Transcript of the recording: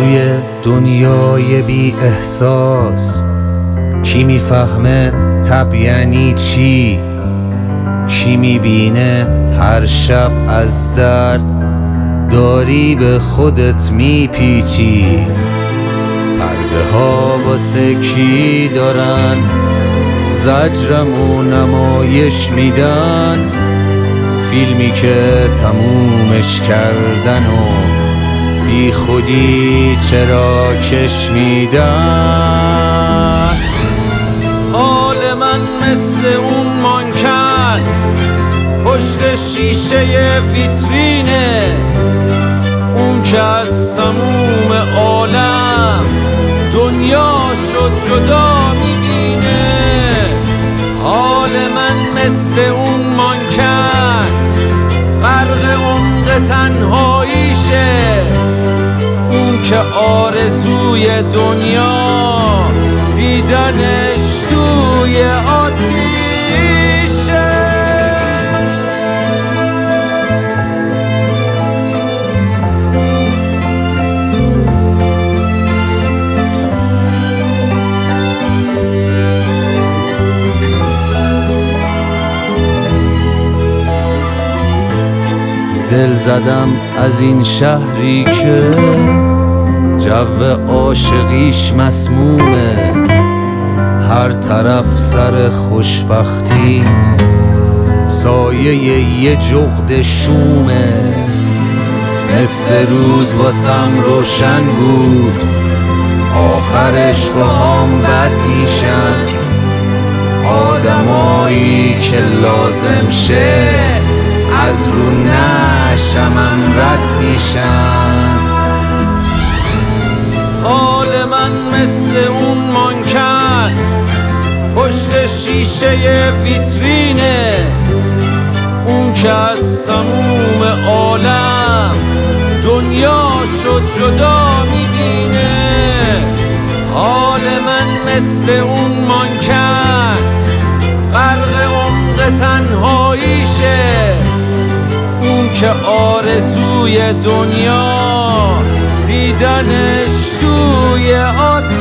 توی دنیای بی احساس کی میفهمه تب یعنی چی؟ کی میبینه هر شب از درد داری به خودت میپیچی؟ پرده ها واسه کی دارن زجرمو نمایش میدن؟ فیلمی که تمومش کردن و بی خودی چرا کش میدن؟ حال من مثل اون مانکن پشت شیشه ویترینه، اون که از تموم عالم دنیاشو جدا میبینه. حال من مثل اون مانکن غرق عمق تنهاییشه، اون که آرزوی دنیا دیدنش توی آتیشه. دل زدم از این شهری که جو عاشقیش مسمومه، هر طرف سر خوشبختی سایه یه جغد شومه. مثل روز واسم روشن بود آخرش باهام بد میشن، آدمایی که لازم شه از رو نشمم رد میشن. حال من مثل اون مانکن پشت شیشه ویترینه، اون که از تموم عالم دنیاشو جدا میبینه. حال من مثل اون مانکن غرق عمق تنهاییشه، اون که آرزوی دنیا دیدنش توی آتیشه.